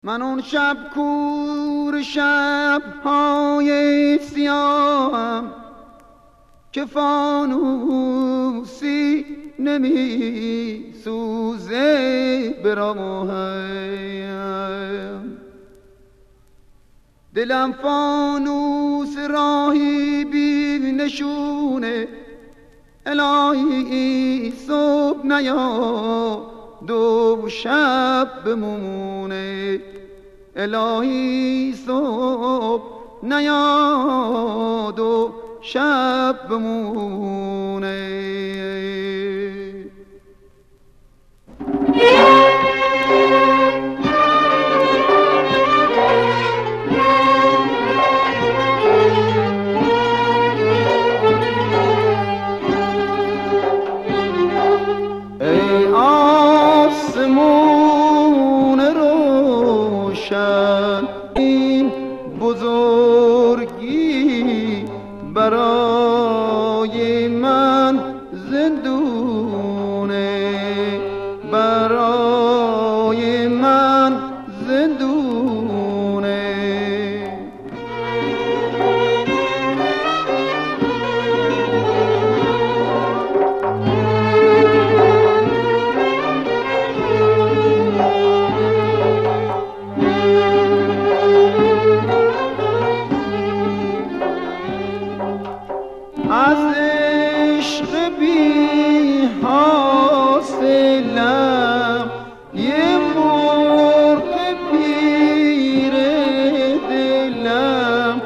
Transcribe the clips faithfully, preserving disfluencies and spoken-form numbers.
من اون شب کور شب‌های سیاهم که فانوسی نمی سوزه براهم، دلم فانوس راهی بی نشونه، الهی صبح نیا دو شب بمونه، الهی صبح نیاد و شب بمونه. ای آسمون روشن، این بزرگی برای من زندونه، برای من زندونه. از عشق بی حاصلم یه مرغ پیر دلم،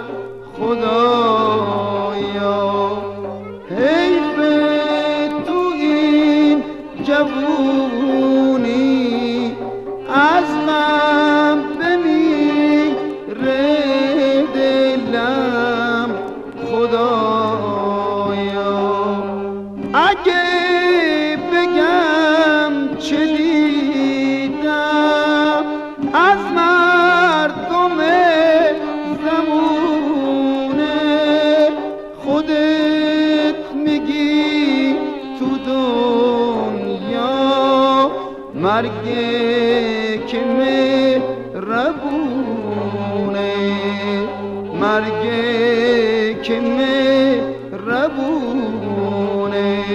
خدایا حیف تو این جوونی، از من بمیره دلم، خدایا اگه بگم چه دیدم از مردم زمونه، خودت میگی تو دنیا مرگه که مهربونه، مرگه که مهربونه.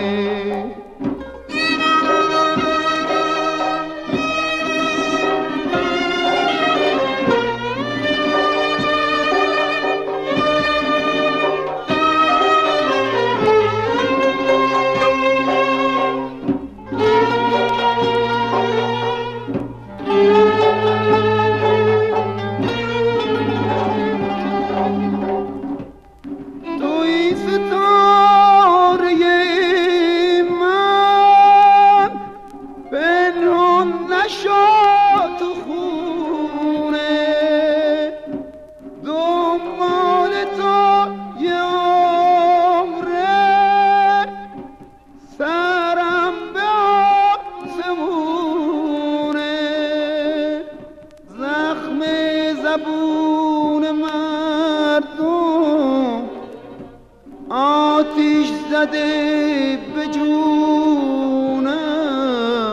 توی ستاره من پنهان نشو تو خونه، دنبال تو یه عمره، سرم به آسمونه، زخم زبون مردم آتیش زده به جونم،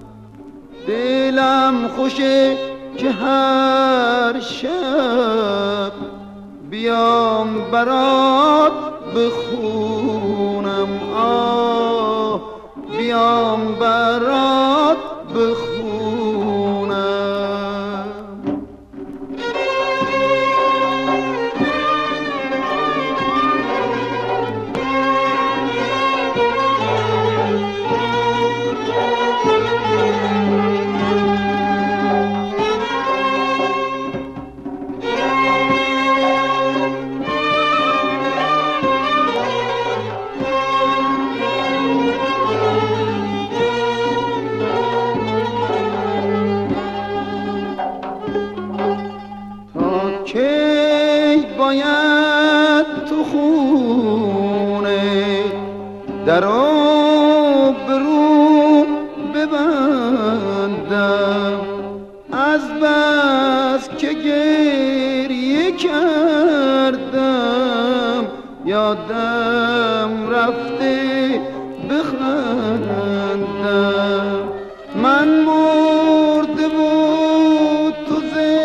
دلم خوشه که هر شب بیام برات بخونم، آه بیام برات بخونم. کی باید تو خونه درو برو ببندم، از بس که گریه کردم یادم رفته بخندم، من مرده بود تو زنده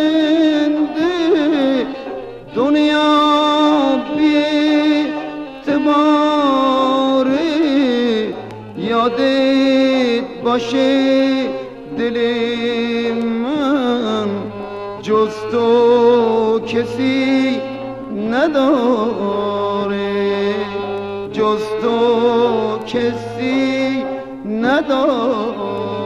یادت باشه دل من جز تو کسی نداره، جز تو کسی نداره.